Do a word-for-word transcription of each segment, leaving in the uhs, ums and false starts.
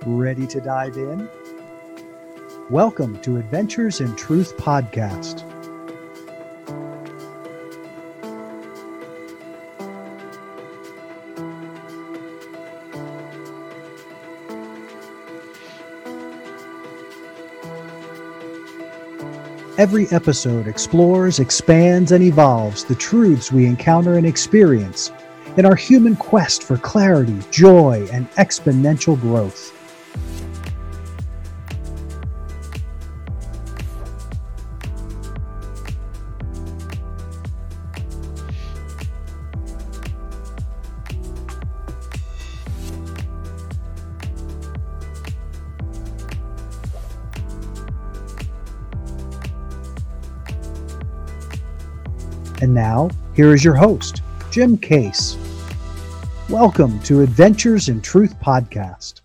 Ready to dive in? Welcome to Adventures in Truth Podcast. Every episode explores, expands, and evolves the truths we encounter and experience in our human quest for clarity, joy, and exponential growth. And now, here is your host, Jim Case. Welcome to Adventures in Truth Podcast.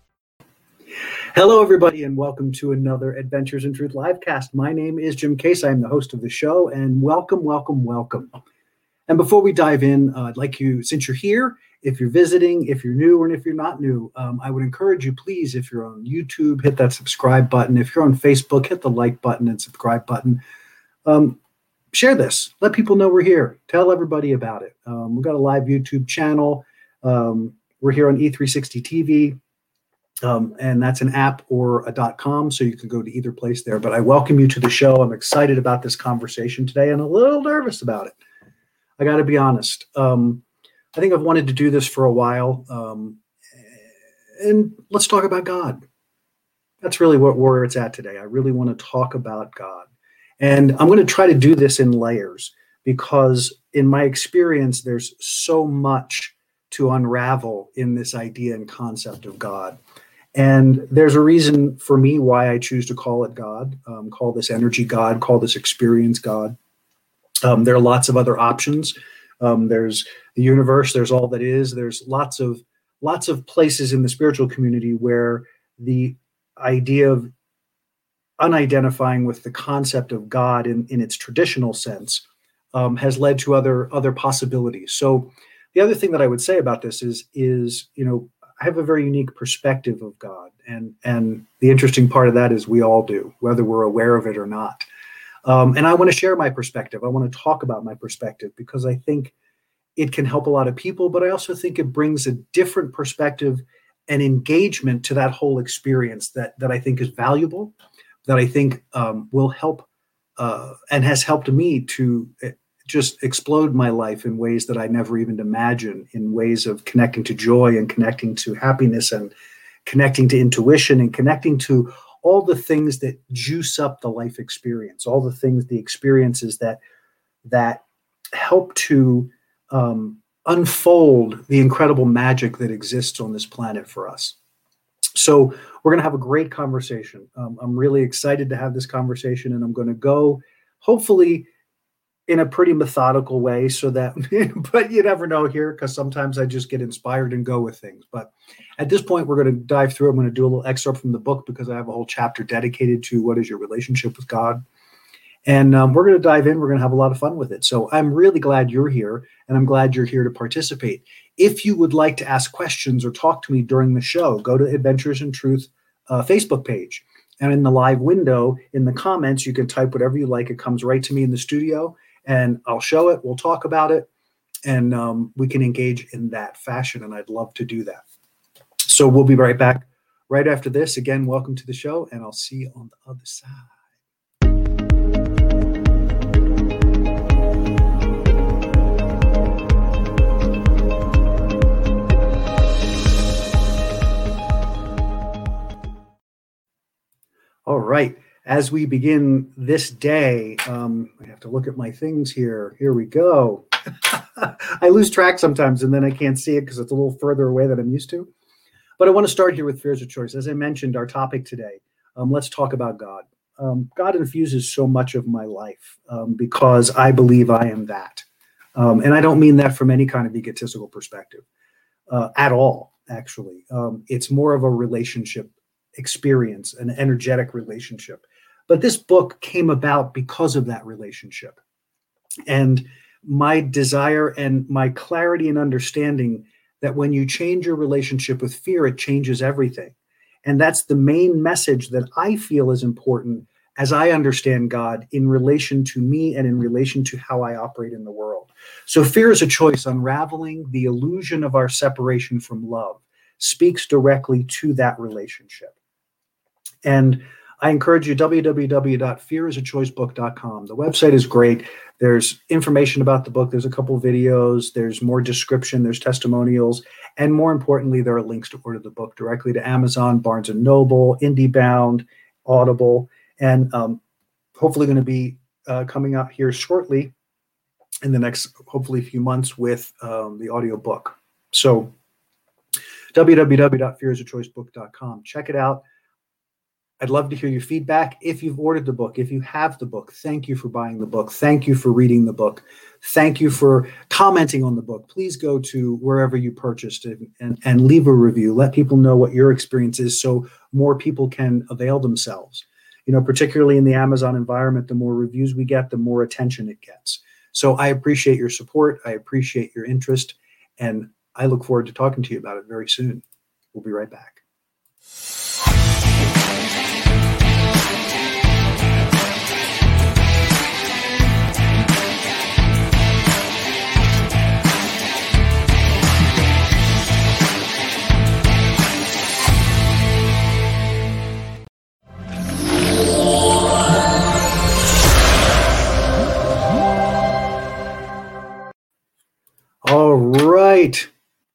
Hello, everybody, and welcome to another Adventures in Truth livecast. My name is Jim Case. I am the host of the show, and welcome, welcome, welcome. And before we dive in, uh, I'd like you, since you're here, if you're visiting, if you're new, and if you're not new, um, I would encourage you, please, if you're on YouTube, hit that subscribe button. If you're on Facebook, hit the like button and subscribe button. Um, Share this. Let people know we're here. Tell everybody about it. Um, we've got a live YouTube channel. Um, we're here on E three sixty T V, um, and that's an app or a .com, so you can go to either place there. But I welcome you to the show. I'm excited about this conversation today and a little nervous about it. I got to be honest. Um, I think I've wanted to do this for a while, um, and let's talk about God. That's really what where it's at today. I really want to talk about God. And I'm going to try to do this in layers because in my experience, there's so much to unravel in this idea and concept of God. And there's a reason for me why I choose to call it God, um, call this energy God, call this experience God. Um, there are lots of other options. Um, there's the universe, there's all that is. There's lots of lots of places in the spiritual community where the idea of unidentifying with the concept of God in, in its traditional sense um, has led to other other possibilities. So the other thing that I would say about this is, is you know, I have a very unique perspective of God. And, and the interesting part of that is we all do, whether we're aware of it or not. Um, and I want to share my perspective. I want to talk about my perspective because I think it can help a lot of people, but I also think it brings a different perspective and engagement to that whole experience that, that I think is valuable, that I think um, will help uh, and has helped me to just explode my life in ways that I never even imagined, in ways of connecting to joy and connecting to happiness and connecting to intuition and connecting to all the things that juice up the life experience, all the things, the experiences that that help to um, unfold the incredible magic that exists on this planet for us. So we're going to have a great conversation. Um, I'm really excited to have this conversation, and I'm going to go hopefully in a pretty methodical way so that, but you never know here because sometimes I just get inspired and go with things. But at this point, we're going to dive through. I'm going to do a little excerpt from the book because I have a whole chapter dedicated to what is your relationship with God. And um, we're going to dive in. We're going to have a lot of fun with it. So I'm really glad you're here, and I'm glad you're here to participate. If you would like to ask questions or talk to me during the show, go to Adventures in Truth uh, Facebook page. And in the live window, in the comments, you can type whatever you like. It comes right to me in the studio, and I'll show it. We'll talk about it, and um, we can engage in that fashion, and I'd love to do that. So we'll be right back right after this. Again, welcome to the show, and I'll see you on the other side. All right. As we begin this day, um, I have to look at my things here. Here we go. I lose track sometimes, and then I can't see it because it's a little further away than I'm used to. But I want to start here with Fears of Choice. As I mentioned, our topic today, um, let's talk about God. Um, God infuses so much of my life um, because I believe I am that. Um, and I don't mean that from any kind of egotistical perspective uh, at all, actually. Um, it's more of a relationship experience, an energetic relationship. But this book came about because of that relationship. And my desire and my clarity and understanding that when you change your relationship with fear, it changes everything. And that's the main message that I feel is important as I understand God in relation to me and in relation to how I operate in the world. So Fear is a Choice, Unraveling the Illusion of Our Separation from Love, speaks directly to that relationship. And I encourage you, w w w dot fear is a choice book dot com. The website is great. There's information about the book. There's a couple videos. There's more description. There's testimonials. And more importantly, there are links to order the book directly to Amazon, Barnes and Noble, IndieBound, Audible, and um, hopefully going to be uh, coming out here shortly in the next, hopefully, few months with um, the audio book. So w w w dot fear is a choice book dot com. Check it out. I'd love to hear your feedback. If you've ordered the book, if you have the book, thank you for buying the book. Thank you for reading the book. Thank you for commenting on the book. Please go to wherever you purchased it and, and leave a review. Let people know what your experience is so more people can avail themselves. You know, particularly in the Amazon environment, the more reviews we get, the more attention it gets. So I appreciate your support. I appreciate your interest. And I look forward to talking to you about it very soon. We'll be right back. All right.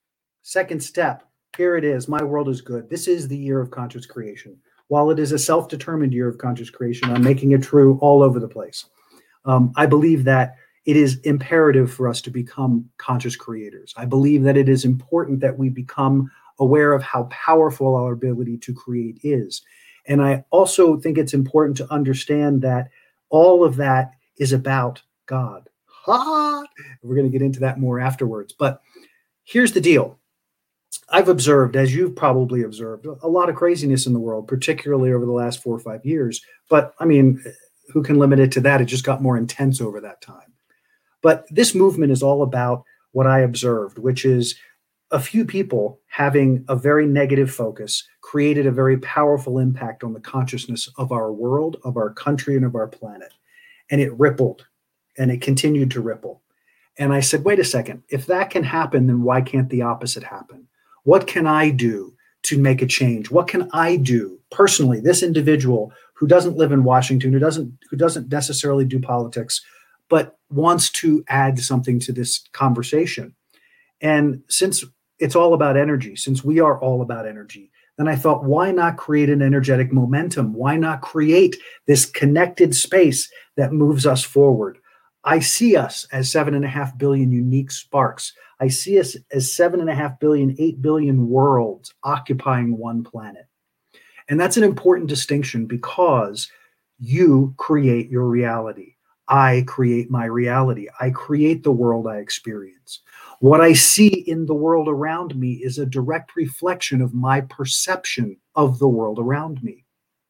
Second step. Here it is. My world is good. This is the year of conscious creation. While it is a self-determined year of conscious creation, I'm making it true all over the place. Um, I believe that it is imperative for us to become conscious creators. I believe that it is important that we become aware of how powerful our ability to create is. And I also think it's important to understand that all of that is about God. Ha! We're going to get into that more afterwards. But here's the deal. I've observed, as you've probably observed, a lot of craziness in the world, particularly over the last four or five years. But I mean, who can limit it to that? It just got more intense over that time. But this movement is all about what I observed, which is a few people having a very negative focus created a very powerful impact on the consciousness of our world, of our country, and of our planet. And it rippled, and it continued to ripple. And I said, wait a second, if that can happen, then why can't the opposite happen? What can I do to make a change? What can I do personally, this individual who doesn't live in Washington, who doesn't, who doesn't necessarily do politics, but wants to add something to this conversation? And since it's all about energy, since we are all about energy, then I thought, why not create an energetic momentum? Why not create this connected space that moves us forward? I see us as seven and a half billion unique sparks. I see us as seven and a half billion, eight billion worlds occupying one planet. And that's an important distinction because you create your reality. I create my reality. I create the world I experience. What I see in the world around me is a direct reflection of my perception of the world around me.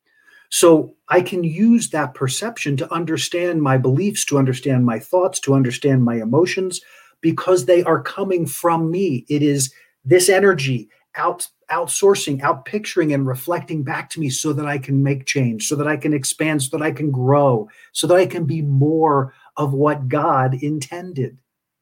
So I can use that perception to understand my beliefs, to understand my thoughts, to understand my emotions, because they are coming from me. It is this energy out, outsourcing, outpicturing, and reflecting back to me so that I can make change, so that I can expand, so that I can grow, so that I can be more of what God intended.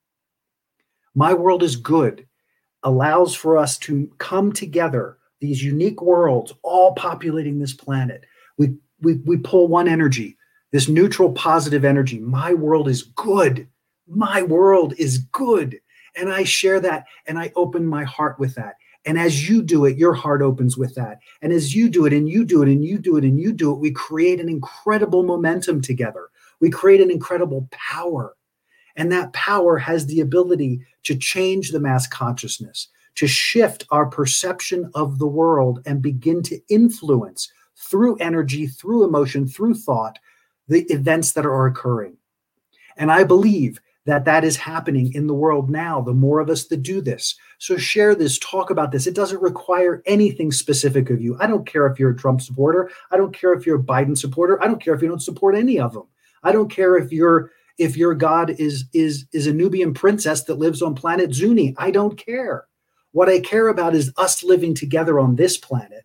My world is good, allows for us to come together, these unique worlds, all populating this planet. We, we, we pull one energy, this neutral, positive energy. My world is good. My world is good. And I share that, and I open my heart with that. And as you do it, your heart opens with that. And as you do it, and you do it, and you do it, and you do it, we create an incredible momentum together. We create an incredible power. And that power has the ability to change the mass consciousness, to shift our perception of the world and begin to influence through energy, through emotion, through thought, the events that are occurring. And I believe that that is happening in the world now, the more of us that do this. So share this, talk about this. It doesn't require anything specific of you. I don't care if you're a Trump supporter. I don't care if you're a Biden supporter. I don't care if you don't support any of them. I don't care if you're if your God is, is, is a Nubian princess that lives on planet Zuni. I don't care. What I care about is us living together on this planet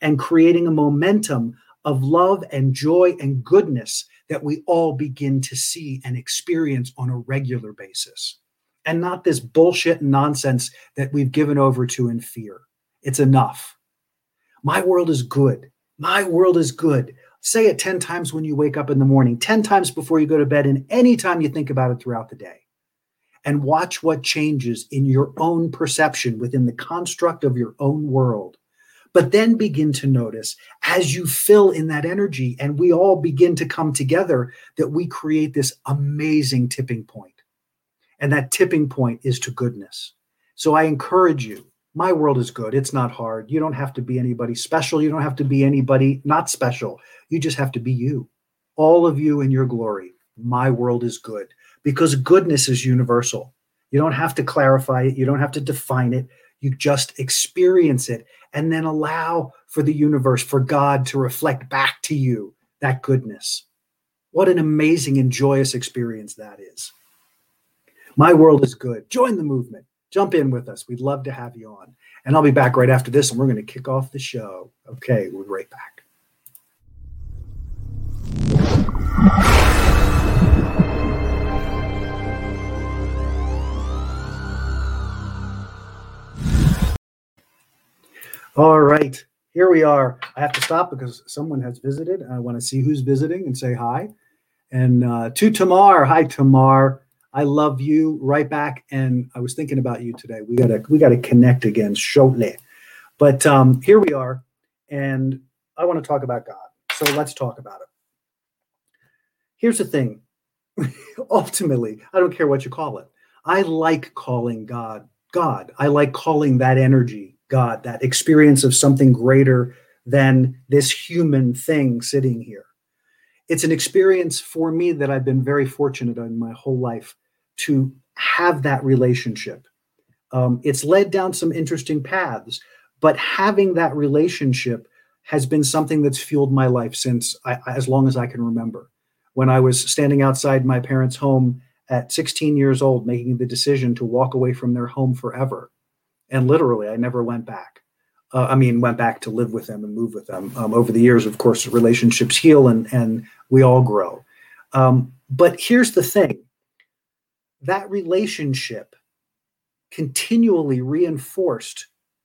and creating a momentum of love and joy and goodness that we all begin to see and experience on a regular basis. And not this bullshit and nonsense that we've given over to in fear. It's enough. My world is good. My world is good. Say it ten times when you wake up in the morning, ten times before you go to bed, and any time you think about it throughout the day. And watch what changes in your own perception within the construct of your own world. But then begin to notice as you fill in that energy and we all begin to come together that we create this amazing tipping point. And that tipping point is to goodness. So I encourage you, my world is good. It's not hard. You don't have to be anybody special. You don't have to be anybody not special. You just have to be you. All of you in your glory. My world is good because goodness is universal. You don't have to clarify it. You don't have to define it. You just experience it and then allow for the universe, for God to reflect back to you that goodness. What an amazing and joyous experience that is. My world is good. Join the movement. Jump in with us. We'd love to have you on. And I'll be back right after this, and we're going to kick off the show. Okay, we'll be right back. All right, here we are. I have to stop because someone has visited. I want to see who's visiting and say hi. And uh, to Tamar. Hi, Tamar. I love you right back. And I was thinking about you today. We gotta we gotta connect again shortly. But um, here we are, and I want to talk about God. So let's talk about it. Here's the thing. Ultimately, I don't care what you call it. I like calling God God. I like calling that energy God, that experience of something greater than this human thing sitting here. It's an experience for me that I've been very fortunate in my whole life to have that relationship. Um, it's led down some interesting paths, but having that relationship has been something that's fueled my life since I, as long as I can remember. When I was standing outside my parents' home at sixteen years old, making the decision to walk away from their home forever. And literally, I never went back. Uh, I mean, went back to live with them and move with them. Um, over the years, of course, relationships heal and, and we all grow. Um, but here's the thing. That relationship continually reinforced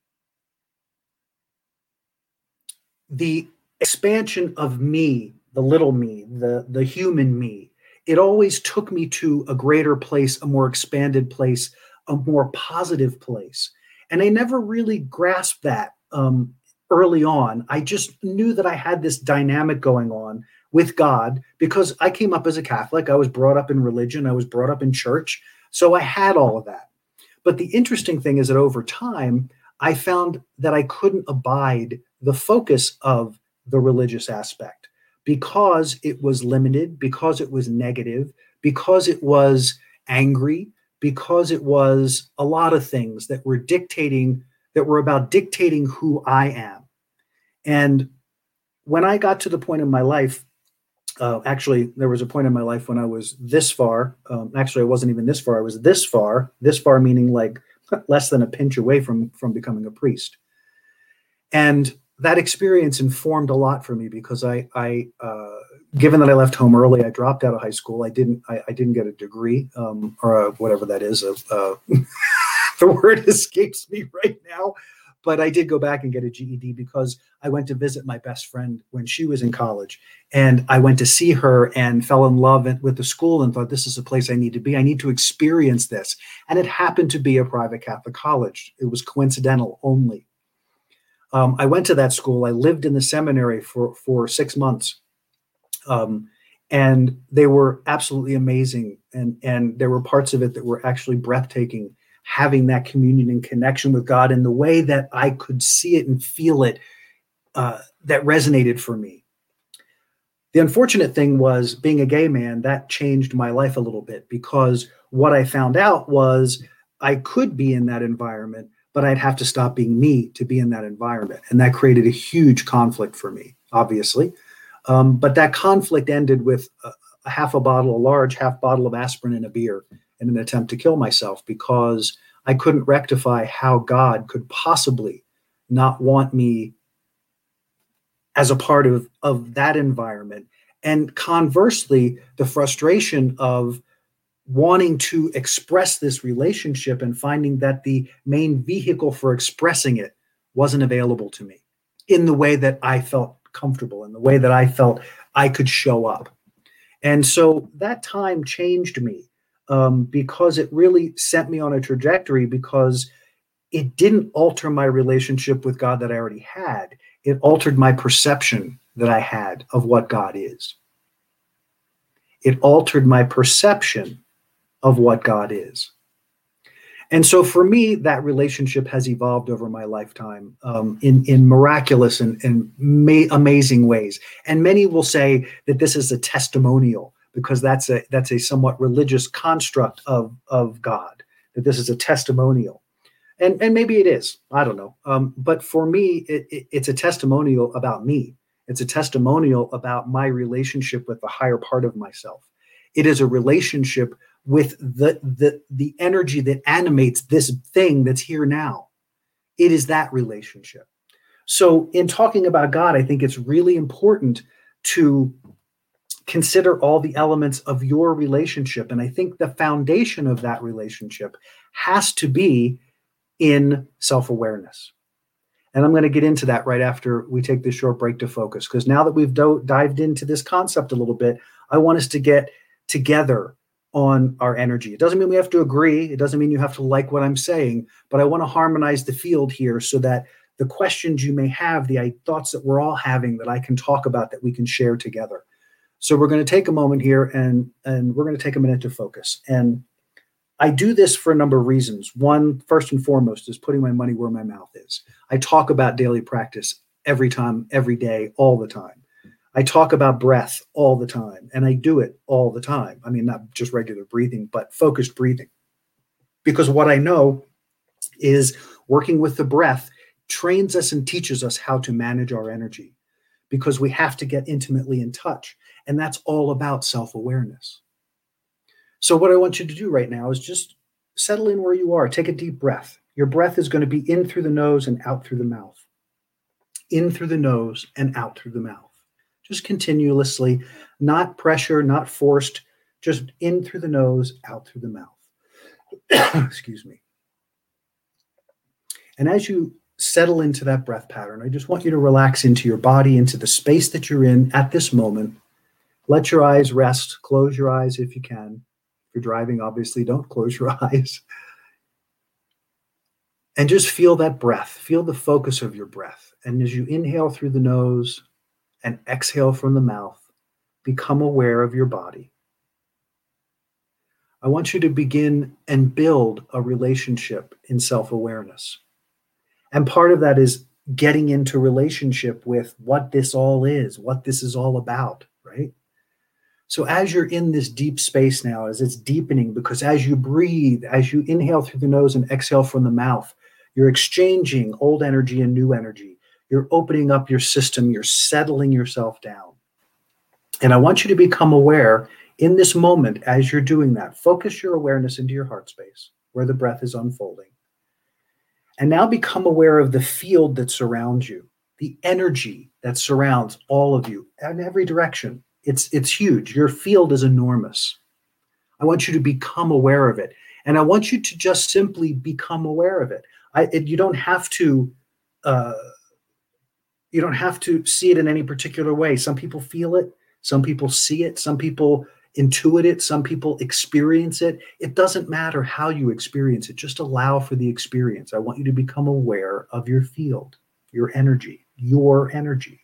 the expansion of me, the little me, the, the human me. It always took me to a greater place, a more expanded place, a more positive place. And I never really grasped that um, early on. I just knew that I had this dynamic going on with God because I came up as a Catholic. I was brought up in religion. I was brought up in church. So I had all of that. But the interesting thing is that over time, I found that I couldn't abide the focus of the religious aspect because it was limited, because it was negative, because it was angry, because it was a lot of things that were dictating, that were about dictating who I am. And when I got to the point in my life, uh, actually, there was a point in my life when I was this far. Um, actually, I wasn't even this far. I was this far, this far meaning like less than a pinch away from, from becoming a priest. And that experience informed a lot for me because I, I uh, given that I left home early, I dropped out of high school. I didn't, I, I didn't get a degree um, or a, whatever that is. Uh, uh, the word escapes me right now, but I did go back and get a G E D because I went to visit my best friend when she was in college, and I went to see her and fell in love with the school and thought, this is a place I need to be. I need to experience this. And it happened to be a private Catholic college. It was coincidental only. Um, I went to that school. I lived in the seminary for, for six months. Um, and they were absolutely amazing. And, and there were parts of it that were actually breathtaking, having that communion and connection with God in the way that I could see it and feel it, uh, that resonated for me. The unfortunate thing was being a gay man, that changed my life a little bit because what I found out was I could be in that environment, but I'd have to stop being me to be in that environment. And that created a huge conflict for me, obviously. Um, but that conflict ended with a, a half a bottle, a large half bottle of aspirin and a beer in an attempt to kill myself because I couldn't rectify how God could possibly not want me as a part of, of that environment. And conversely, the frustration of wanting to express this relationship and finding that the main vehicle for expressing it wasn't available to me in the way that I felt comfortable, in the way that I felt I could show up. And so that time changed me um, because it really set me on a trajectory, because it didn't alter my relationship with God that I already had. It altered my perception that I had of what God is. It altered my perception of what God is. And so for me, that relationship has evolved over my lifetime um, in, in miraculous and, and ma- amazing ways. And many will say that this is a testimonial, because that's a that's a somewhat religious construct of, of God, that this is a testimonial. And, and maybe it is, I don't know. Um, but for me, it, it, it's a testimonial about me. It's a testimonial about my relationship with the higher part of myself. It is a relationship with the, the, the energy that animates this thing that's here now. It is that relationship. So in talking about God, I think it's really important to consider all the elements of your relationship. And I think the foundation of that relationship has to be in self-awareness. And I'm going to get into that right after we take this short break to focus, because now that we've do- dived into this concept a little bit, I want us to get together on our energy. It doesn't mean we have to agree. It doesn't mean you have to like what I'm saying, but I want to harmonize the field here so that the questions you may have, the thoughts that we're all having, that I can talk about, that we can share together. So we're going to take a moment here and, and we're going to take a minute to focus. And I do this for a number of reasons. One, first and foremost, is putting my money where my mouth is. I talk about daily practice every time, every day, all the time. I talk about breath all the time, and I do it all the time. I mean, not just regular breathing, but focused breathing. Because what I know is working with the breath trains us and teaches us how to manage our energy, because we have to get intimately in touch. And that's all about self-awareness. So what I want you to do right now is just settle in where you are. Take a deep breath. Your breath is going to be in through the nose and out through the mouth. In through the nose and out through the mouth. Just continuously, not pressure, not forced, just in through the nose, out through the mouth. Excuse me. And as you settle into that breath pattern, I just want you to relax into your body, into the space that you're in at this moment. Let your eyes rest. Close your eyes if you can. If you're driving, obviously, don't close your eyes. And just feel that breath. Feel the focus of your breath. And as you inhale through the nose and exhale from the mouth, become aware of your body. I want you to begin and build a relationship in self-awareness. And part of that is getting into relationship with what this all is, what this is all about, right? So as you're in this deep space now, as it's deepening, because as you breathe, as you inhale through the nose and exhale from the mouth, you're exchanging old energy and new energy. You're opening up your system. You're settling yourself down. And I want you to become aware in this moment as you're doing that. Focus your awareness into your heart space where the breath is unfolding. And now become aware of the field that surrounds you, the energy that surrounds all of you in every direction. It's, it's huge. Your field is enormous. I want you to become aware of it. And I want you to just simply become aware of it. I, it you don't have to uh, you don't have to see it in any particular way. Some people feel it. Some people see it. Some people intuit it. Some people experience it. It doesn't matter how you experience it. Just allow for the experience. I want you to become aware of your field, your energy, your energy.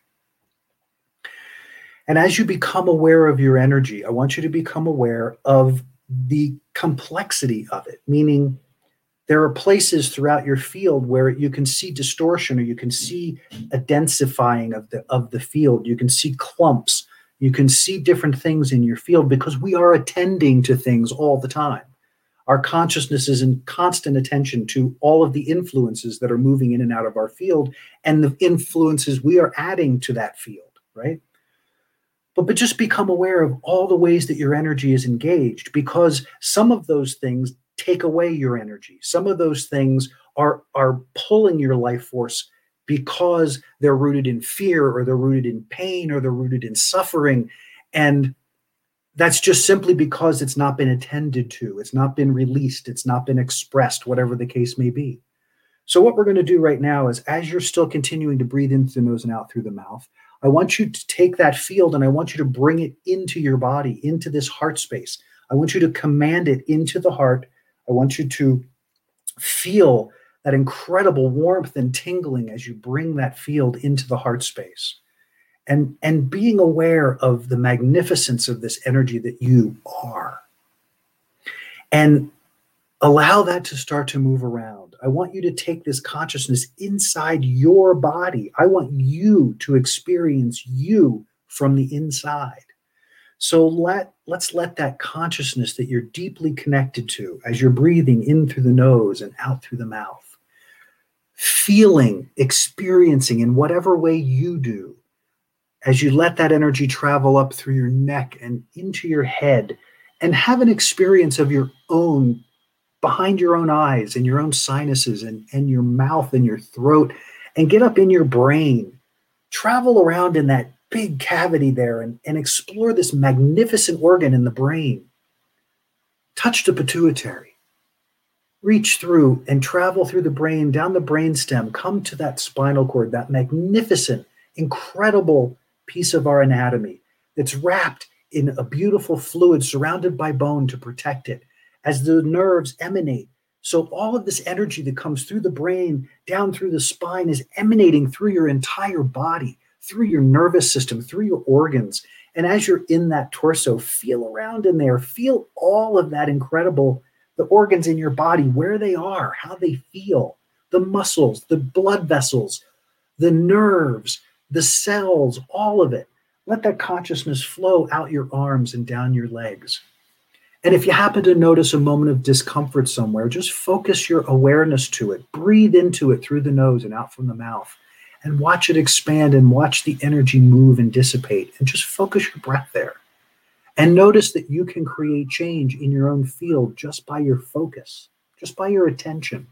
And as you become aware of your energy, I want you to become aware of the complexity of it, meaning there are places throughout your field where you can see distortion, or you can see a densifying of the, of the field. You can see clumps. You can see different things in your field because we are attending to things all the time. Our consciousness is in constant attention to all of the influences that are moving in and out of our field and the influences we are adding to that field, right? But, but just become aware of all the ways that your energy is engaged, because some of those things take away your energy. Some of those things are, are pulling your life force because they're rooted in fear, or they're rooted in pain, or they're rooted in suffering. And that's just simply because it's not been attended to. It's not been released. It's not been expressed, whatever the case may be. So what we're going to do right now is, as you're still continuing to breathe in through the nose and out through the mouth, I want you to take that field and I want you to bring it into your body, into this heart space. I want you to command it into the heart. I want you to feel that incredible warmth and tingling as you bring that field into the heart space. And, and being aware of the magnificence of this energy that you are. And allow that to start to move around. I want you to take this consciousness inside your body. I want you to experience you from the inside. So let, let's let that consciousness that you're deeply connected to as you're breathing in through the nose and out through the mouth, feeling, experiencing in whatever way you do, as you let that energy travel up through your neck and into your head, and have an experience of your own behind your own eyes and your own sinuses and, and your mouth and your throat, and get up in your brain. Travel around in that big cavity there and, and explore this magnificent organ in the brain. Touch the pituitary. Reach through and travel through the brain, down the brainstem, come to that spinal cord, that magnificent, incredible piece of our anatomy that's wrapped in a beautiful fluid surrounded by bone to protect it as the nerves emanate. So all of this energy that comes through the brain, down through the spine, is emanating through your entire body, through your nervous system, through your organs. And as you're in that torso, feel around in there, feel all of that incredible, the organs in your body, where they are, how they feel, the muscles, the blood vessels, the nerves, the cells, all of it. Let that consciousness flow out your arms and down your legs. And if you happen to notice a moment of discomfort somewhere, just focus your awareness to it. Breathe into it through the nose and out from the mouth, and watch it expand and watch the energy move and dissipate, and just focus your breath there. And notice that you can create change in your own field just by your focus, just by your attention.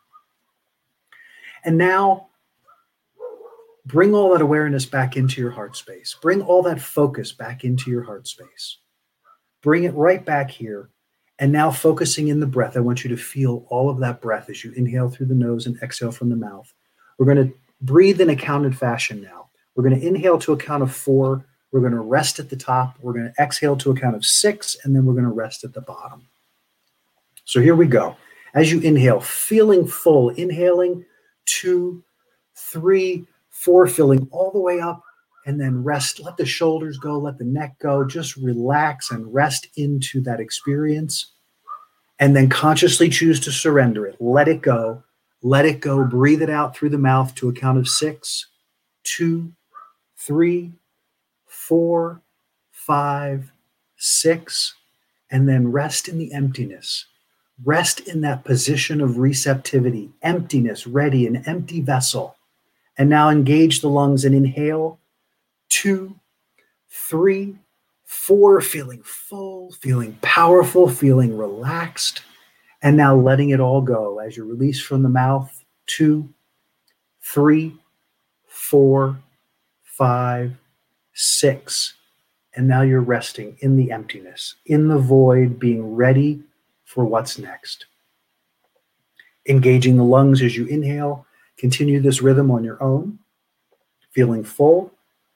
And now, bring all that awareness back into your heart space. Bring all that focus back into your heart space. Bring it right back here. And now, focusing in the breath, I want you to feel all of that breath as you inhale through the nose and exhale from the mouth. We're going to breathe in a counted fashion now. We're going to inhale to a count of four. We're going to rest at the top. We're going to exhale to a count of six, and then we're going to rest at the bottom. So here we go. As you inhale, feeling full, inhaling, two, three, four, filling all the way up, and then rest. Let the shoulders go, let the neck go. Just relax and rest into that experience. And then consciously choose to surrender it. Let it go. Let it go. Breathe it out through the mouth to a count of six, two, three, four, five, six, and then rest in the emptiness. Rest in that position of receptivity, emptiness, ready, an empty vessel. And now engage the lungs and inhale. Two, three, four, feeling full, feeling powerful, feeling relaxed. And now letting it all go as you release from the mouth. Two, three, four, five, six. And now you're resting in the emptiness, in the void, being ready for what's next. Engaging the lungs as you inhale. Continue this rhythm on your own, feeling full.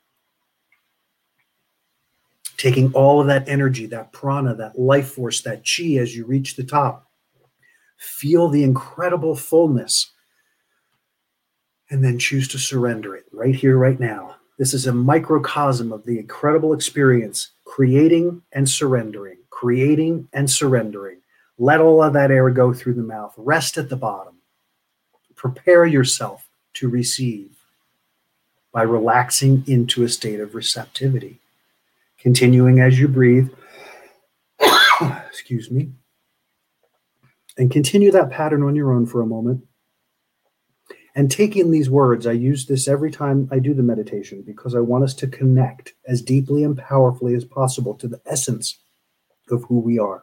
Taking all of that energy, that prana, that life force, that chi as you reach the top. Feel the incredible fullness. And then choose to surrender it right here, right now. This is a microcosm of the incredible experience, creating and surrendering, creating and surrendering. Let all of that air go through the mouth. Rest at the bottom. Prepare yourself to receive by relaxing into a state of receptivity. Continuing as you breathe, excuse me, and continue that pattern on your own for a moment. And taking these words, I use this every time I do the meditation because I want us to connect as deeply and powerfully as possible to the essence of who we are.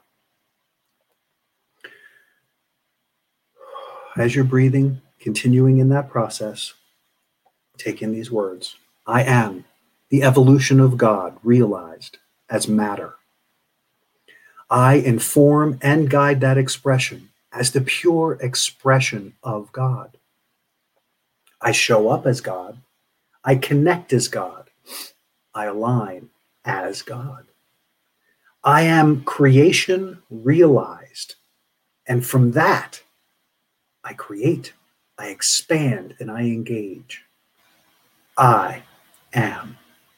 As you're breathing, continuing in that process, Take in these words. I am the evolution of God realized as matter. I inform and guide that expression as the pure expression of God. I show up as God. I connect as God. I align as God. I am creation realized. And from that, I create, I expand, and I engage. I am.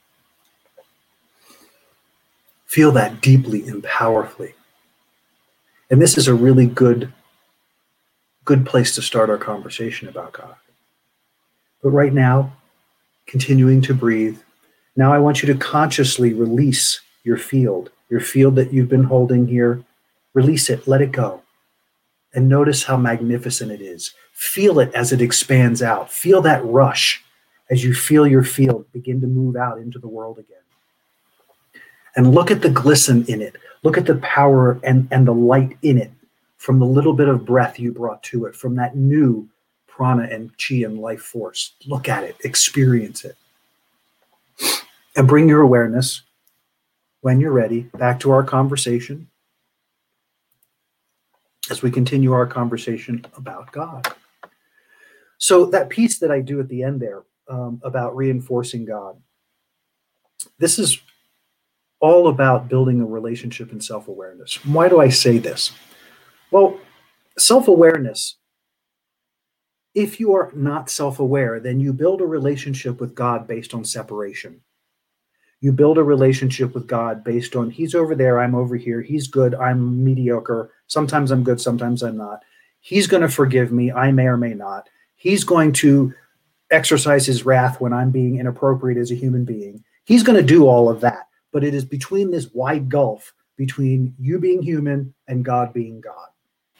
Feel that deeply and powerfully. And this is a really good, good place to start our conversation about God. But right now, continuing to breathe, now I want you to consciously release your field, your field that you've been holding here. Release it, let it go. And notice how magnificent it is. Feel it as it expands out. Feel that rush as you feel your field begin to move out into the world again. And look at the glisten in it. Look at the power and, and the light in it from the little bit of breath you brought to it, from that new prana and chi and life force. Look at it, experience it. And bring your awareness, when you're ready, back to our conversation as we continue our conversation about God. So that piece that I do at the end there um, about reinforcing God, this is all about building a relationship and self-awareness. Why do I say this? Well, self-awareness, if you are not self-aware, then you build a relationship with God based on separation. You build a relationship with God based on he's over there, I'm over here, he's good, I'm mediocre, sometimes I'm good, sometimes I'm not. He's going to forgive me, I may or may not. He's going to exercise his wrath when I'm being inappropriate as a human being. He's going to do all of that. But it is between this wide gulf between you being human and God being God.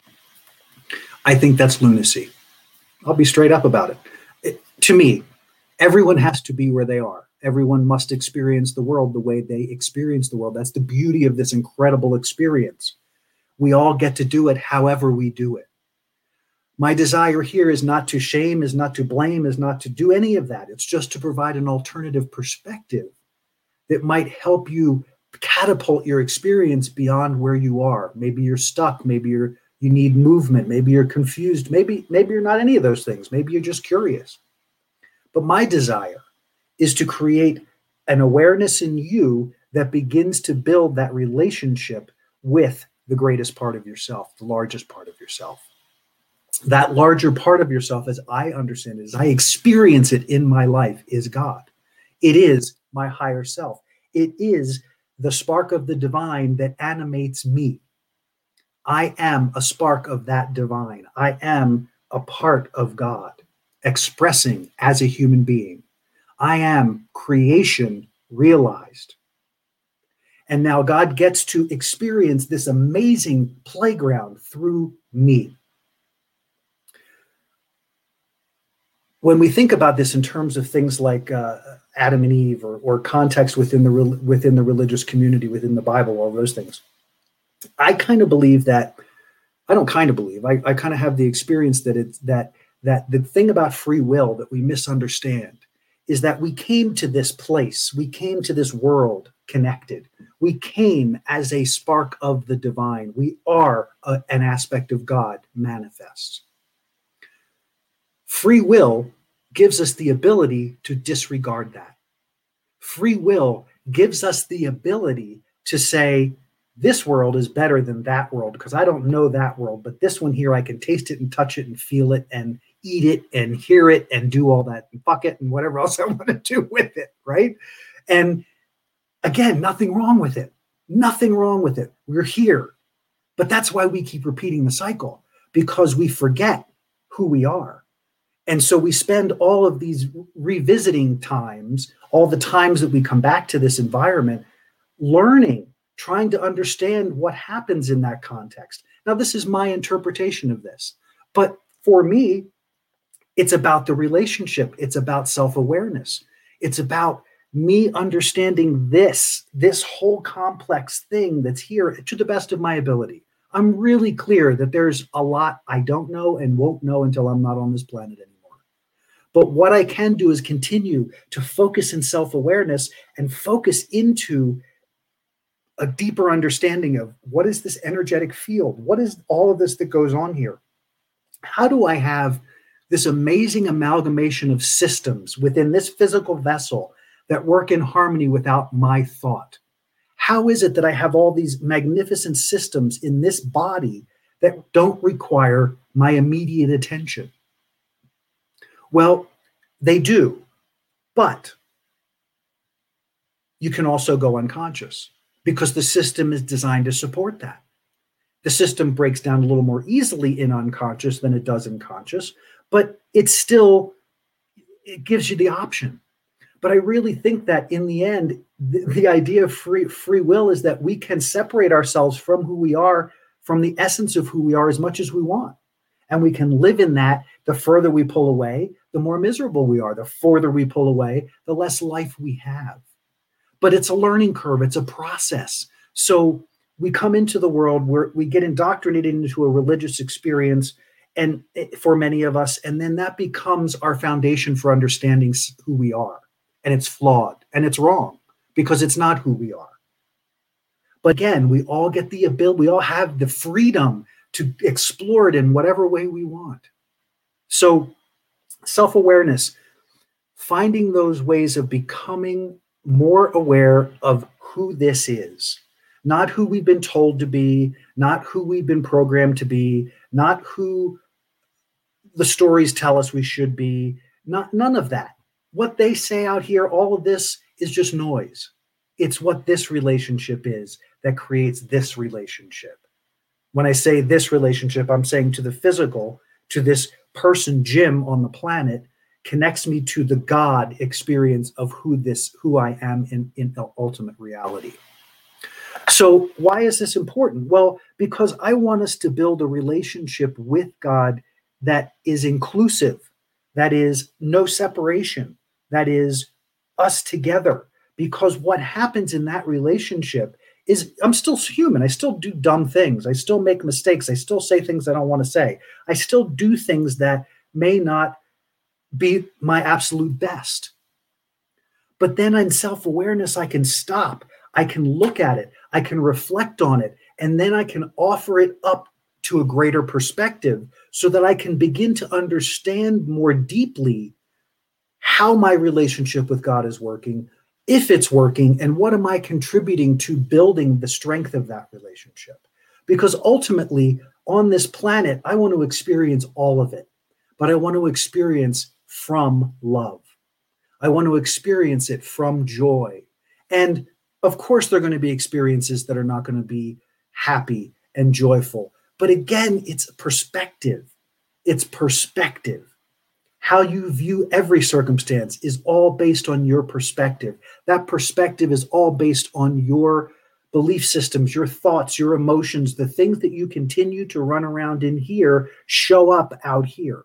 I think that's lunacy. I'll be straight up about it. it. To me, everyone has to be where they are. Everyone must experience the world the way they experience the world. That's the beauty of this incredible experience. We all get to do it however we do it. My desire here is not to shame, is not to blame, is not to do any of that. It's just to provide an alternative perspective that might help you catapult your experience beyond where you are. Maybe you're stuck. Maybe you're you need movement. Maybe you're confused. Maybe, maybe you're not any of those things. Maybe you're just curious. But my desire is to create an awareness in you that begins to build that relationship with the greatest part of yourself, the largest part of yourself. That larger part of yourself, as I understand it, as I experience it in my life, is God. It is my higher self. It is the spark of the divine that animates me. I am a spark of that divine. I am a part of God, expressing as a human being. I am creation realized. And now God gets to experience this amazing playground through me. When we think about this in terms of things like uh, Adam and Eve, or, or context within the within the religious community, within the Bible, all those things, I kind of believe that. I don't kind of believe. I, I kind of have the experience that it's that that the thing about free will that we misunderstand is that we came to this place, we came to this world connected. We came as a spark of the divine. We are a, an aspect of God manifests. Free will gives us the ability to disregard that. Free will gives us the ability to say, this world is better than that world because I don't know that world, but this one here, I can taste it and touch it and feel it and eat it and hear it and do all that and fuck it and whatever else I want to do with it, right? And again, nothing wrong with it. Nothing wrong with it. We're here. But that's why we keep repeating the cycle, because we forget who we are. And so we spend all of these revisiting times, all the times that we come back to this environment, learning, trying to understand what happens in that context. Now, this is my interpretation of this. But for me, it's about the relationship. It's about self-awareness. It's about me understanding this, this whole complex thing that's here to the best of my ability. I'm really clear that there's a lot I don't know and won't know until I'm not on this planet anymore. But what I can do is continue to focus in self-awareness and focus into a deeper understanding of what is this energetic field? What is all of this that goes on here? How do I have this amazing amalgamation of systems within this physical vessel that work in harmony without my thought? How is it that I have all these magnificent systems in this body that don't require my immediate attention? Well, they do, but you can also go unconscious because the system is designed to support that. The system breaks down a little more easily in unconscious than it does in conscious, but it still it gives you the option. But I really think that in the end, the, the idea of free free will is that we can separate ourselves from who we are, from the essence of who we are as much as we want. And we can live in that. The further we pull away, the more miserable we are. The further we pull away, the less life we have. But it's a learning curve. It's a process. So we come into the world where we get indoctrinated into a religious experience, and for many of us, and then that becomes our foundation for understanding who we are. And it's flawed and it's wrong because it's not who we are. But again, we all get the ability, we all have the freedom to explore it in whatever way we want. So self-awareness, finding those ways of becoming more aware of who this is, not who we've been told to be, not who we've been programmed to be, not who the stories tell us we should be, not none of that. What they say out here, all of this is just noise. It's what this relationship is that creates this relationship. When I say this relationship, I'm saying to the physical, to this person, Jim, on the planet, connects me to the God experience of who this, who I am in, in ultimate reality. So why is this important? Well, because I want us to build a relationship with God that is inclusive, that is no separation, that is us together. Because what happens in that relationship is I'm still human. I still do dumb things. I still make mistakes. I still say things I don't want to say. I still do things that may not be my absolute best. But then in self-awareness, I can stop. I can look at it. I can reflect on it. And then I can offer it up to a greater perspective so that I can begin to understand more deeply how my relationship with God is working, if it's working, and what am I contributing to building the strength of that relationship? Because ultimately, on this planet, I want to experience all of it, but I want to experience from love. I want to experience it from joy. And of course, there are going to be experiences that are not going to be happy and joyful. But again, it's perspective. It's perspective. How you view every circumstance is all based on your perspective. That perspective is all based on your belief systems, your thoughts, your emotions, the things that you continue to run around in here show up out here.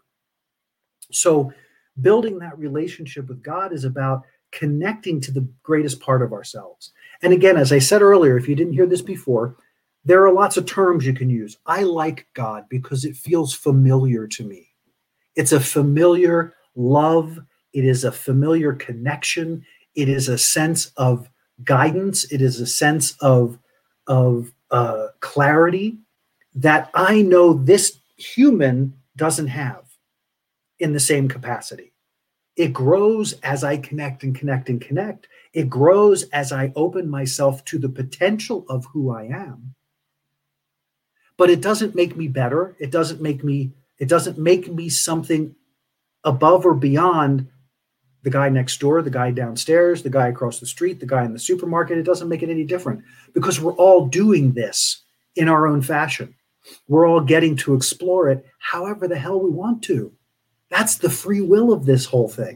So building that relationship with God is about connecting to the greatest part of ourselves. And again, as I said earlier, if you didn't hear this before, there are lots of terms you can use. I like God because it feels familiar to me. It's a familiar love. It is a familiar connection. It is a sense of guidance. It is a sense of, of uh, clarity that I know this human doesn't have in the same capacity. It grows as I connect and connect and connect. It grows as I open myself to the potential of who I am. But it doesn't make me better. It doesn't make me It doesn't make me something above or beyond the guy next door, the guy downstairs, the guy across the street, the guy in the supermarket. It doesn't make it any different because we're all doing this in our own fashion. We're all getting to explore it however the hell we want to. That's the free will of this whole thing.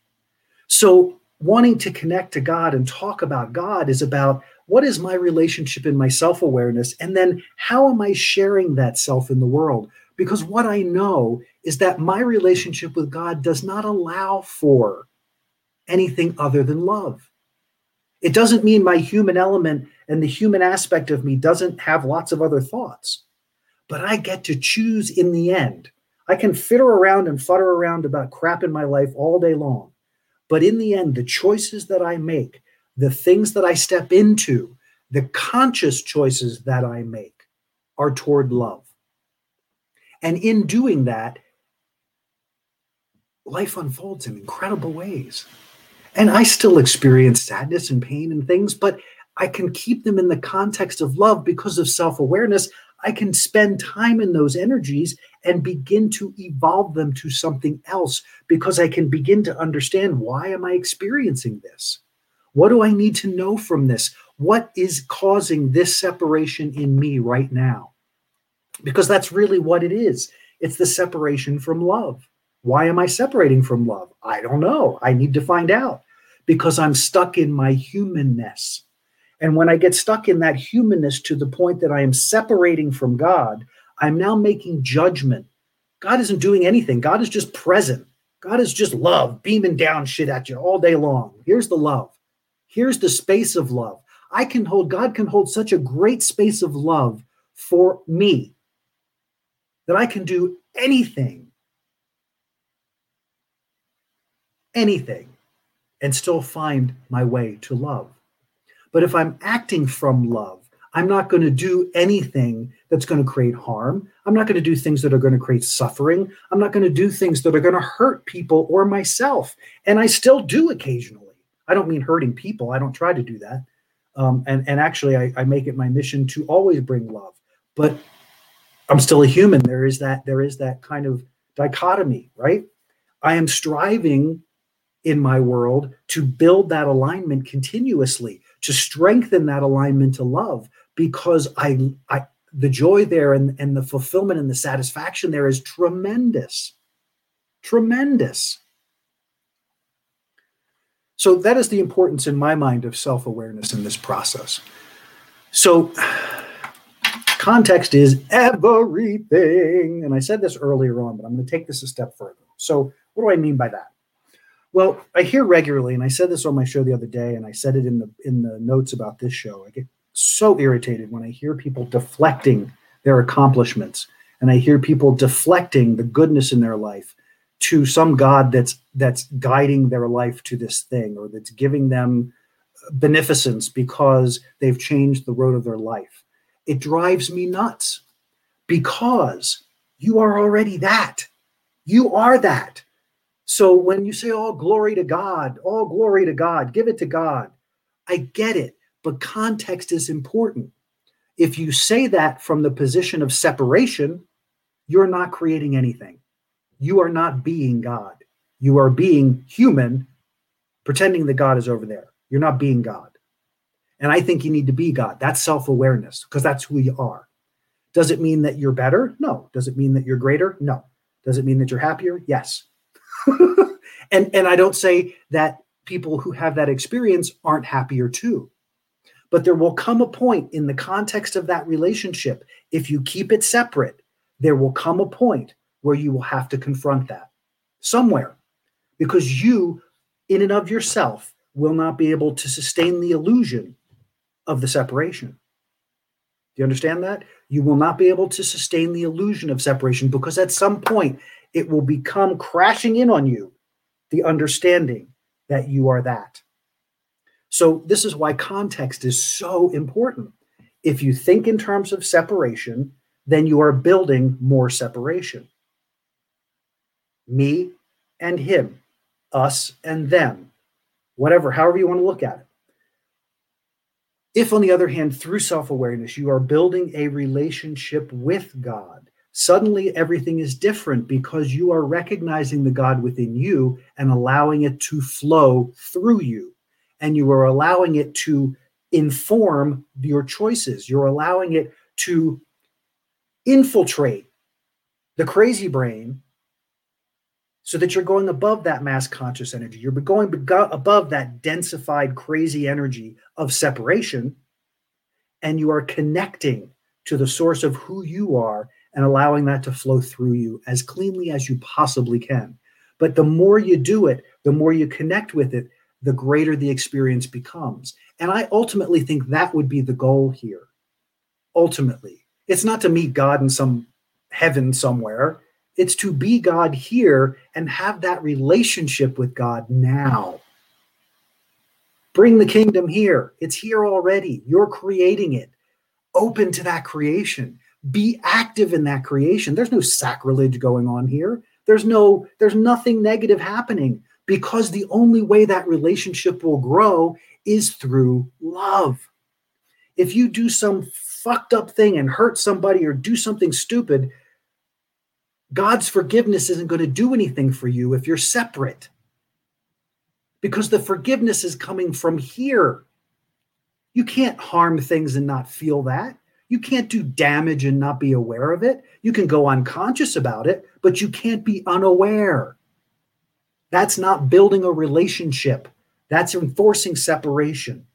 So wanting to connect to God and talk about God is about what is my relationship in my self-awareness, and then how am I sharing that self in the world? Because what I know is that my relationship with God does not allow for anything other than love. It doesn't mean my human element and the human aspect of me doesn't have lots of other thoughts, but I get to choose in the end. I can fitter around and futter around about crap in my life all day long. But in the end, the choices that I make, the things that I step into, the conscious choices that I make are toward love. And in doing that, life unfolds in incredible ways. And I still experience sadness and pain and things, but I can keep them in the context of love because of self-awareness. I can spend time in those energies and begin to evolve them to something else because I can begin to understand, why am I experiencing this? What do I need to know from this? What is causing this separation in me right now? Because that's really what it is. It's the separation from love. Why am I separating from love? I don't know. I need to find out because I'm stuck in my humanness. And when I get stuck in that humanness to the point that I am separating from God, I'm now making judgment. God isn't doing anything. God is just present. God is just love, beaming down shit at you all day long. Here's the love. Here's the space of love. I can hold, God can hold such a great space of love for me that I can do anything, anything, and still find my way to love. But if I'm acting from love, I'm not going to do anything that's going to create harm. I'm not going to do things that are going to create suffering. I'm not going to do things that are going to hurt people or myself. And I still do occasionally. I don't mean hurting people. I don't try to do that. Um, and, and actually, I, I make it my mission to always bring love. But I'm still a human. There is that, there is that kind of dichotomy, right? I am striving in my world to build that alignment continuously, to strengthen that alignment to love, because I, I the joy there and, and the fulfillment and the satisfaction there is tremendous, tremendous. So that is the importance in my mind of self-awareness in this process. So context is everything. And I said this earlier on, but I'm going to take this a step further. So what do I mean by that? Well, I hear regularly, and I said this on my show the other day, and I said it in the in the notes about this show. I get so irritated when I hear people deflecting their accomplishments, and I hear people deflecting the goodness in their life to some God that's that's guiding their life to this thing, or that's giving them beneficence because they've changed the road of their life. It drives me nuts, because you are already that. You are that. So when you say, oh, glory to God, oh, glory to God, give it to God, I get it, but context is important. If you say that from the position of separation, you're not creating anything. You are not being God. You are being human, pretending that God is over there. You're not being God. And I think you need to be God. That's self-awareness, because that's who you are. Does it mean that you're better? No. Does it mean that you're greater? No. Does it mean that you're happier? Yes. and and I don't say that people who have that experience aren't happier too. But there will come a point in the context of that relationship, if you keep it separate, there will come a point where you will have to confront that somewhere, because you, in and of yourself, will not be able to sustain the illusion of the separation. Do you understand that? You will not be able to sustain the illusion of separation, because at some point it will become crashing in on you, the understanding that you are that. So this is why context is so important. If you think in terms of separation, then you are building more separation. Me and him, us and them, whatever, however you want to look at it. If, on the other hand, through self-awareness, you are building a relationship with God, suddenly everything is different, because you are recognizing the God within you and allowing it to flow through you. And you are allowing it to inform your choices. You're allowing it to infiltrate the crazy brain, so that you're going above that mass conscious energy. You're going above that densified, crazy energy of separation, and you are connecting to the source of who you are and allowing that to flow through you as cleanly as you possibly can. But the more you do it, the more you connect with it, the greater the experience becomes. And I ultimately think that would be the goal here. Ultimately, it's not to meet God in some heaven somewhere. It's to be God here and have that relationship with God now. Bring the kingdom here. It's here already. You're creating it. Open to that creation. Be active in that creation. There's no sacrilege going on here. There's no, there's nothing negative happening, because the only way that relationship will grow is through love. If you do some fucked up thing and hurt somebody or do something stupid, God's forgiveness isn't going to do anything for you if you're separate, because the forgiveness is coming from here. You can't harm things and not feel that. You can't do damage and not be aware of it. You can go unconscious about it, but you can't be unaware. That's not building a relationship. That's enforcing separation.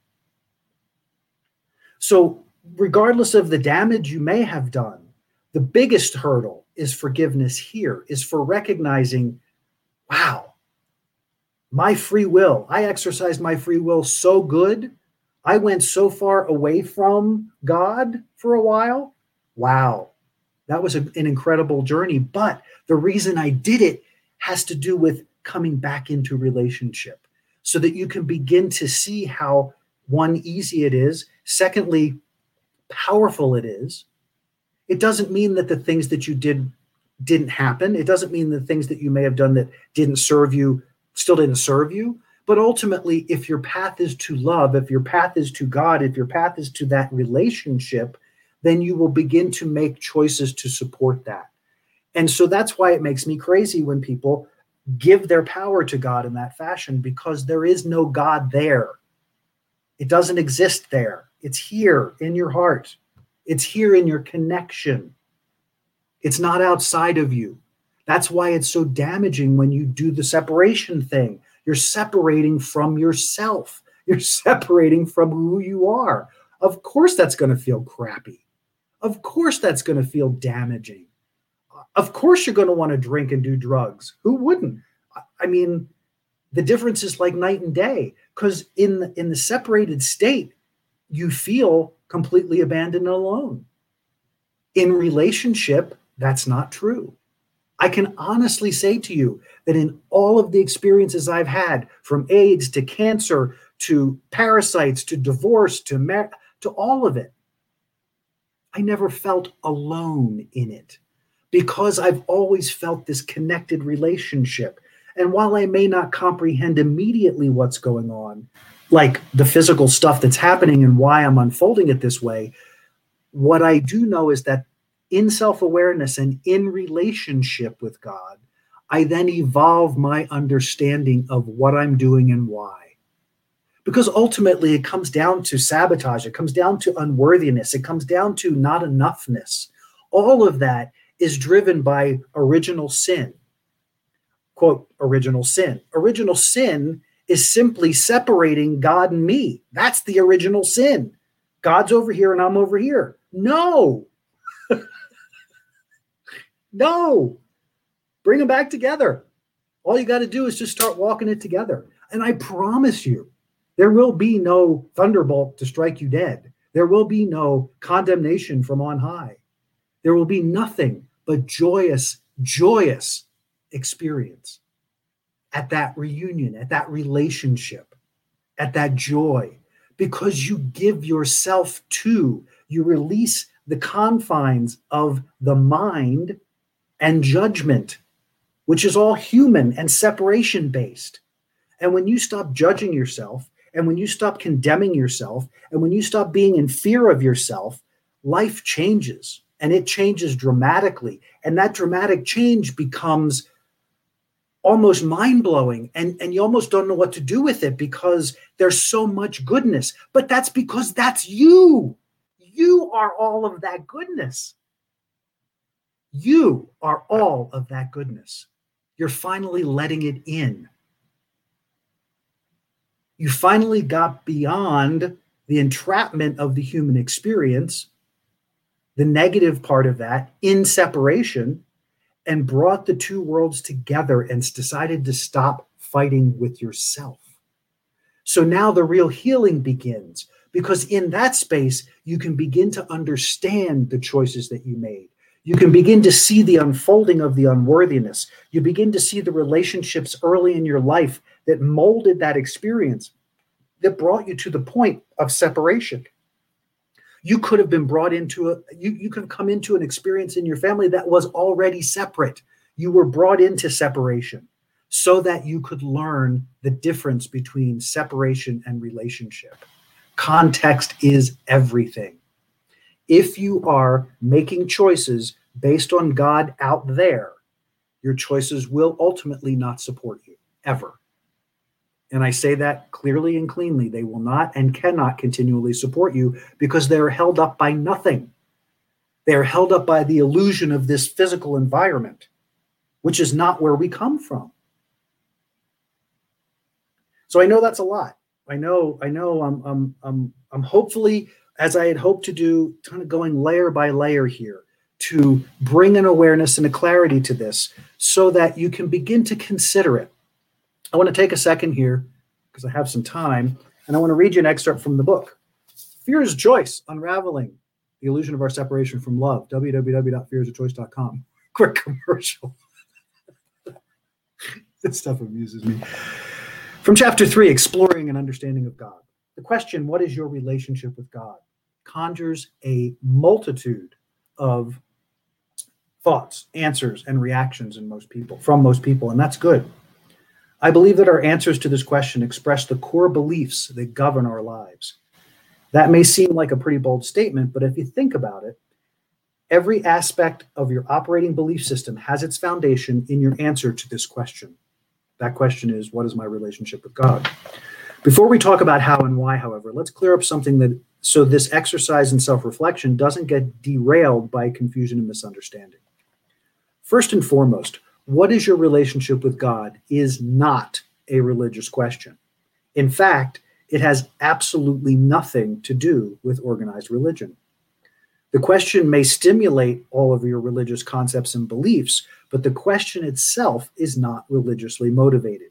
So regardless of the damage you may have done, the biggest hurdle is forgiveness here, is for recognizing, wow, my free will, I exercised my free will so good. I went so far away from God for a while. Wow, that was a, an incredible journey. But the reason I did it has to do with coming back into relationship, so that you can begin to see how, one, easy it is. Secondly, powerful it is. It doesn't mean that the things that you did didn't happen. It doesn't mean the things that you may have done that didn't serve you still didn't serve you. But ultimately, if your path is to love, if your path is to God, if your path is to that relationship, then you will begin to make choices to support that. And so that's why it makes me crazy when people give their power to God in that fashion, because there is no God there. It doesn't exist there. It's here in your heart. It's here in your connection. It's not outside of you. That's why it's so damaging when you do the separation thing. You're separating from yourself. You're separating from who you are. Of course that's going to feel crappy. Of course that's going to feel damaging. Of course you're going to want to drink and do drugs. Who wouldn't? I mean, the difference is like night and day, because in the, in the separated state, you feel completely abandoned and alone. In relationship, that's not true. I can honestly say to you that in all of the experiences I've had, from AIDS to cancer to parasites to divorce to mar- to all of it, I never felt alone in it, because I've always felt this connected relationship. And while I may not comprehend immediately what's going on, like the physical stuff that's happening and why I'm unfolding it this way, what I do know is that in self-awareness and in relationship with God, I then evolve my understanding of what I'm doing and why. Because ultimately it comes down to sabotage. It comes down to unworthiness. It comes down to not enoughness. All of that is driven by original sin. Quote, original sin. Original sin is simply separating God and me. That's the original sin. God's over here and I'm over here. No. No. Bring them back together. All you got to do is just start walking it together. And I promise you, there will be no thunderbolt to strike you dead. There will be no condemnation from on high. There will be nothing but joyous, joyous experience at that reunion, at that relationship, at that joy, because you give yourself to, you release the confines of the mind and judgment, which is all human and separation based. And when you stop judging yourself, and when you stop condemning yourself, and when you stop being in fear of yourself, life changes, and it changes dramatically. And that dramatic change becomes almost mind-blowing, and, and you almost don't know what to do with it, because there's so much goodness. But that's because that's you. You are all of that goodness. You are all of that goodness. You're finally letting it in. You finally got beyond the entrapment of the human experience, the negative part of that, in separation, and brought the two worlds together and decided to stop fighting with yourself. So now the real healing begins, because in that space, you can begin to understand the choices that you made. You can begin to see the unfolding of the unworthiness. You begin to see the relationships early in your life that molded that experience, that brought you to the point of separation. You could have been brought into a, you, you could have come into an experience in your family that was already separate. You were brought into separation so that you could learn the difference between separation and relationship. Context is everything. If you are making choices based on God out there, your choices will ultimately not support you, ever. And I say that clearly and cleanly. They will not and cannot continually support you because they are held up by nothing. They are held up by the illusion of this physical environment, which is not where we come from. So I know that's a lot. I know, I know I'm, I'm, I'm, I'm hopefully, as I had hoped to do, kind of going layer by layer here to bring an awareness and a clarity to this so that you can begin to consider it. I want to take a second here because I have some time, and I want to read you an excerpt from the book, Fear is a Choice, Unraveling the Illusion of Our Separation from Love, w w w dot fear is a choice dot com. Quick commercial. This stuff amuses me. From chapter three, Exploring an Understanding of God. The question, what is your relationship with God, conjures a multitude of thoughts, answers, and reactions in most people, from most people, and that's good. I believe that our answers to this question express the core beliefs that govern our lives. That may seem like a pretty bold statement, but if you think about it, every aspect of your operating belief system has its foundation in your answer to this question. That question is, what is my relationship with God? Before we talk about how and why, however, let's clear up something that so this exercise in self-reflection doesn't get derailed by confusion and misunderstanding. First and foremost, what is your relationship with God is not a religious question. In fact, it has absolutely nothing to do with organized religion. The question may stimulate all of your religious concepts and beliefs, but the question itself is not religiously motivated.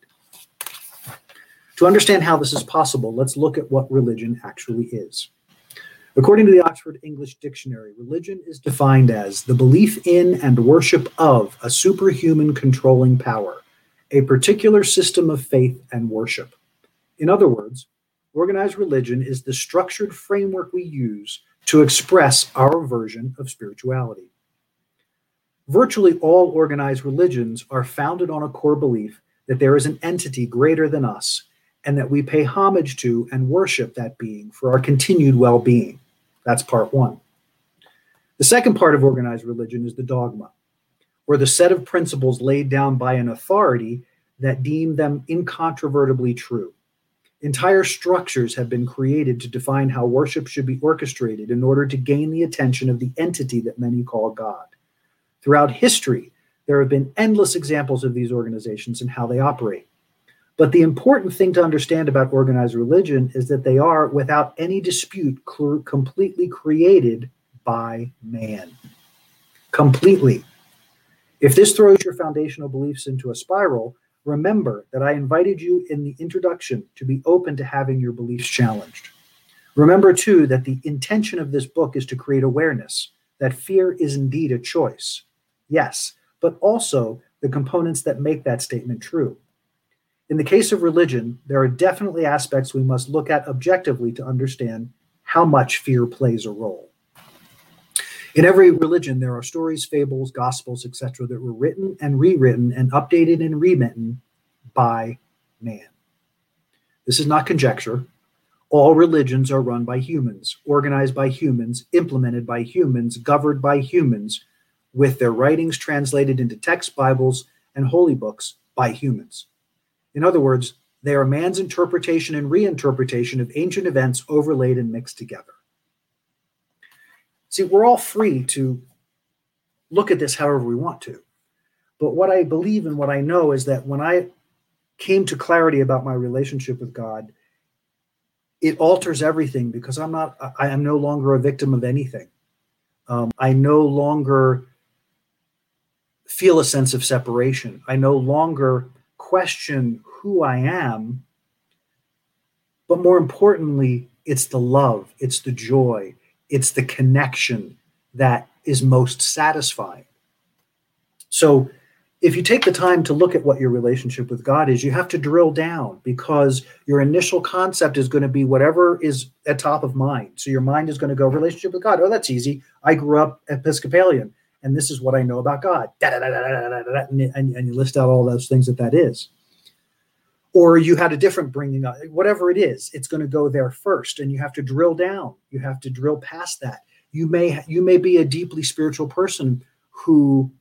To understand how this is possible, let's look at what religion actually is. According to the Oxford English Dictionary, religion is defined as the belief in and worship of a superhuman controlling power, a particular system of faith and worship. In other words, organized religion is the structured framework we use to express our version of spirituality. Virtually all organized religions are founded on a core belief that there is an entity greater than us, and that we pay homage to and worship that being for our continued well-being. That's part one. The second part of organized religion is the dogma, or the set of principles laid down by an authority that deem them incontrovertibly true. Entire structures have been created to define how worship should be orchestrated in order to gain the attention of the entity that many call God. Throughout history, there have been endless examples of these organizations and how they operate. But the important thing to understand about organized religion is that they are, without any dispute, cl- completely created by man. Completely. If this throws your foundational beliefs into a spiral, remember that I invited you in the introduction to be open to having your beliefs challenged. Remember, too, that the intention of this book is to create awareness that fear is indeed a choice. Yes, but also the components that make that statement true. In the case of religion, there are definitely aspects we must look at objectively to understand how much fear plays a role. In every religion, there are stories, fables, gospels, et cetera that were written and rewritten and updated and rewritten by man. This is not conjecture. All religions are run by humans, organized by humans, implemented by humans, governed by humans, with their writings translated into text Bibles and holy books by humans. In other words, they are man's interpretation and reinterpretation of ancient events overlaid and mixed together. See, we're all free to look at this however we want to. But what I believe and what I know is that when I came to clarity about my relationship with God, it alters everything because I'm not, I am no longer a victim of anything. Um, I no longer feel a sense of separation. I no longer question who I am, but more importantly, it's the love, it's the joy, it's the connection that is most satisfying. So if you take the time to look at what your relationship with God is, you have to drill down, because your initial concept is going to be whatever is at top of mind. So your mind is going to go, relationship with God. Oh, that's easy. I grew up Episcopalian, and this is what I know about God. Da, da, da, da, da, da, da, and, and you list out all those things that that is. Or you had a different bringing up, whatever it is, it's going to go there first, and you have to drill down. You have to drill past that. You may, you may be a deeply spiritual person who,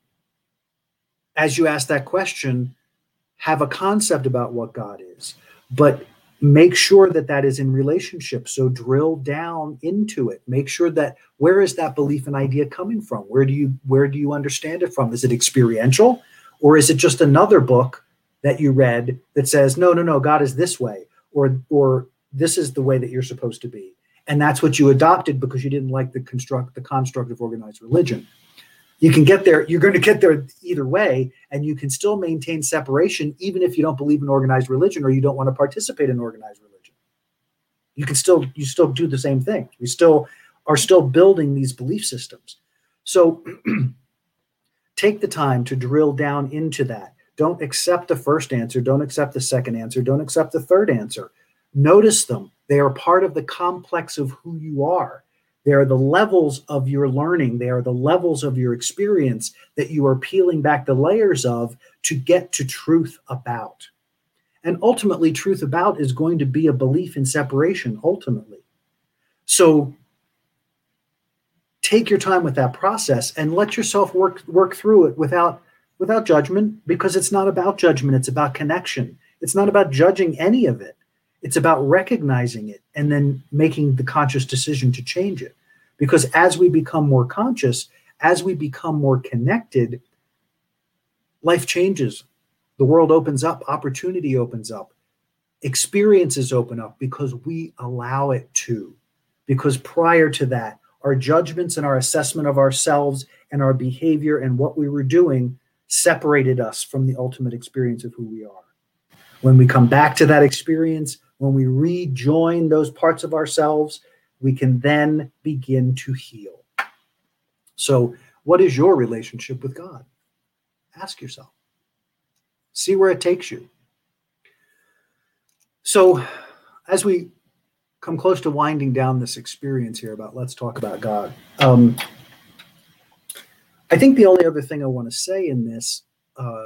as you ask that question, have a concept about what God is, but make sure that that is in relationship. So drill down into it. Make sure that, where is that belief and idea coming from? Where do you, where do you understand it from? Is it experiential, or is it just another book that you read that says, no, no, no, God is this way, or, or this is the way that you're supposed to be. And that's what you adopted because you didn't like the construct, the construct of organized religion. You can get there, you're going to get there either way, and you can still maintain separation even if you don't believe in organized religion or you don't want to participate in organized religion. You can still, you still do the same thing. We still are still building these belief systems. So take the time to drill down into that. Don't accept the first answer. Don't accept the second answer. Don't accept the third answer. Notice them. They are part of the complex of who you are. They are the levels of your learning. They are the levels of your experience that you are peeling back the layers of to get to truth about. And ultimately, truth about is going to be a belief in separation, ultimately. So take your time with that process and let yourself work, work through it without, without judgment, because it's not about judgment. It's about connection. It's not about judging any of it. It's about recognizing it and then making the conscious decision to change it. Because as we become more conscious, as we become more connected, life changes. The world opens up, opportunity opens up, experiences open up because we allow it to. Because prior to that, our judgments and our assessment of ourselves and our behavior and what we were doing separated us from the ultimate experience of who we are. When we come back to that experience, when we rejoin those parts of ourselves, we can then begin to heal. So, what is your relationship with God? Ask yourself. See where it takes you. So, as we come close to winding down this experience here about let's talk about God, um, I think the only other thing I want to say in this uh,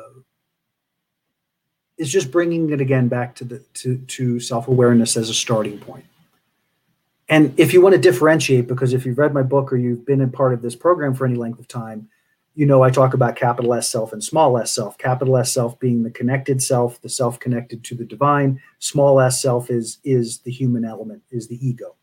is just bringing it again back to the to, to self-awareness as a starting point. And if you want to differentiate, because if you've read my book or you've been a part of this program for any length of time, you know I talk about capital S self and small s self. Capital S self being the connected self, the self connected to the divine. Small s self is, is the human element, is the ego.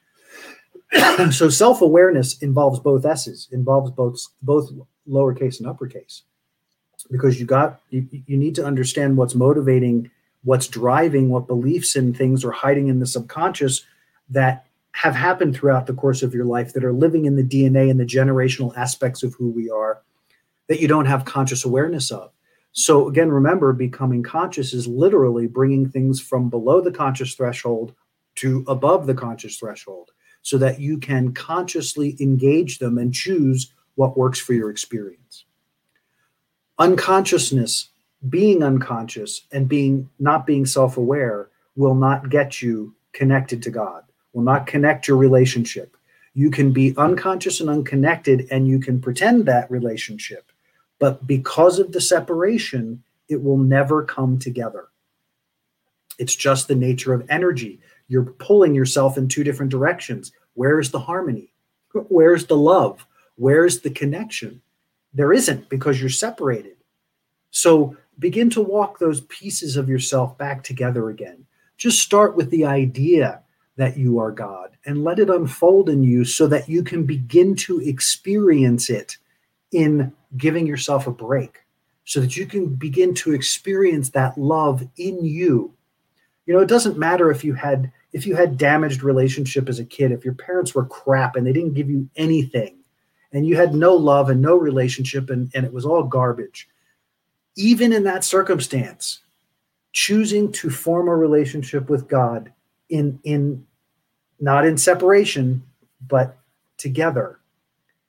So self-awareness involves both S's, involves both, both lowercase and uppercase. Because you got you, you need to understand what's motivating, what's driving, what beliefs and things are hiding in the subconscious that have happened throughout the course of your life, that are living in the D N A and the generational aspects of who we are, that you don't have conscious awareness of. So again, remember, becoming conscious is literally bringing things from below the conscious threshold to above the conscious threshold so that you can consciously engage them and choose what works for your experience. Unconsciousness, being unconscious and being not being self-aware will not get you connected to God, will not connect your relationship. You can be unconscious and unconnected and you can pretend that relationship, but because of the separation, it will never come together. It's just the nature of energy. You're pulling yourself in two different directions. Where's the harmony? Where's the love? Where's the connection? There isn't, because you're separated. So begin to walk those pieces of yourself back together again. Just start with the idea that you are God and let it unfold in you so that you can begin to experience it in giving yourself a break, so that you can begin to experience that love in you. You know, it doesn't matter if you had if you had damaged relationship as a kid, if your parents were crap and they didn't give you anything, and you had no love and no relationship and, and it was all garbage. Even in that circumstance, choosing to form a relationship with God in, in not in separation, but together,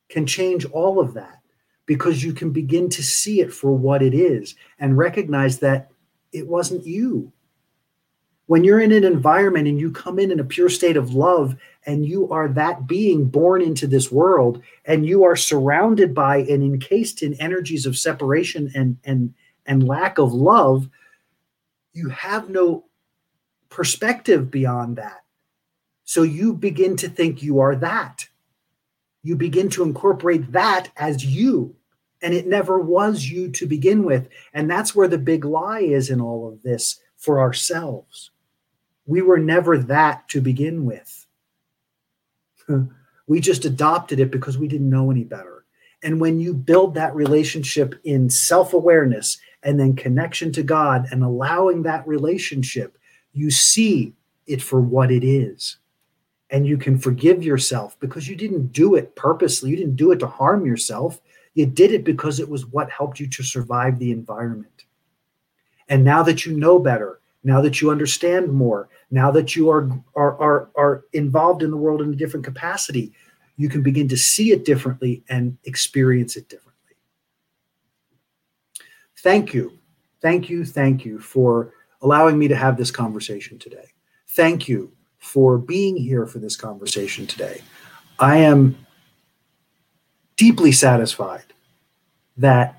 can change all of that, because you can begin to see it for what it is and recognize that it wasn't you. When you're in an environment and you come in in a pure state of love and you are that being born into this world and you are surrounded by and encased in energies of separation and, and, and lack of love, you have no perspective beyond that. So you begin to think you are that. You begin to incorporate that as you, and it never was you to begin with. And that's where the big lie is in all of this for ourselves. We were never that to begin with. We just adopted it because we didn't know any better. And when you build that relationship in self-awareness and then connection to God and allowing that relationship, you see it for what it is. And you can forgive yourself because you didn't do it purposely. You didn't do it to harm yourself. You did it because it was what helped you to survive the environment. And now that you know better, now that you understand more, now that you are, are, are, are involved in the world in a different capacity, you can begin to see it differently and experience it differently. Thank you. Thank you. Thank you for allowing me to have this conversation today. Thank you for being here for this conversation today. I am deeply satisfied that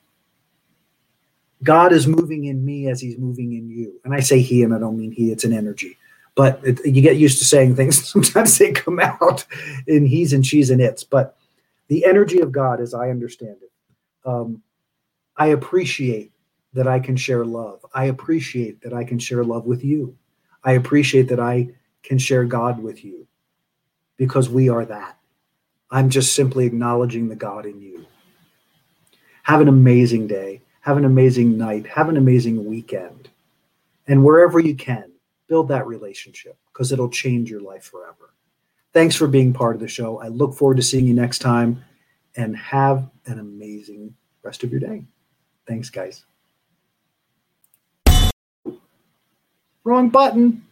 God is moving in me as he's moving in you. And I say he, and I don't mean he, it's an energy. But it, you get used to saying things, sometimes they come out in he's and she's and it's. But the energy of God, as I understand it, um, I appreciate that I can share love. I appreciate that I can share love with you. I appreciate that I can share God with you because we are that. I'm just simply acknowledging the God in you. Have an amazing day. Have an amazing night. Have an amazing weekend. And wherever you can, build that relationship because it'll change your life forever. Thanks for being part of the show. I look forward to seeing you next time, and have an amazing rest of your day. Thanks, guys. Wrong button.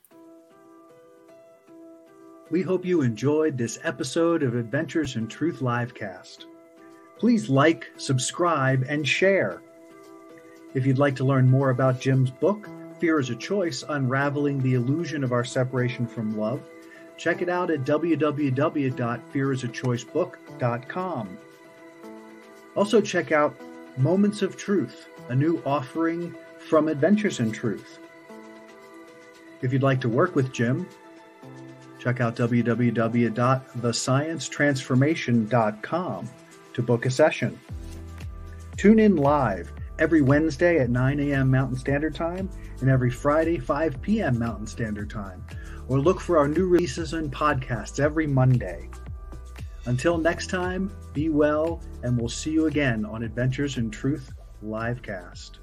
We hope you enjoyed this episode of Adventures in Truth Livecast. Please like, subscribe, and share. If you'd like to learn more about Jim's book, Fear is a Choice, Unraveling the Illusion of Our Separation from Love, check it out at w w w dot fear is a choice book dot com. Also check out Moments of Truth, a new offering from Adventures in Truth. If you'd like to work with Jim, check out w w w dot the science transformation dot com to book a session. Tune in live every Wednesday at nine a.m. Mountain Standard Time and every Friday, five p.m. Mountain Standard Time. Or look for our new releases and podcasts every Monday. Until next time, be well, and we'll see you again on Adventures in Truth Livecast.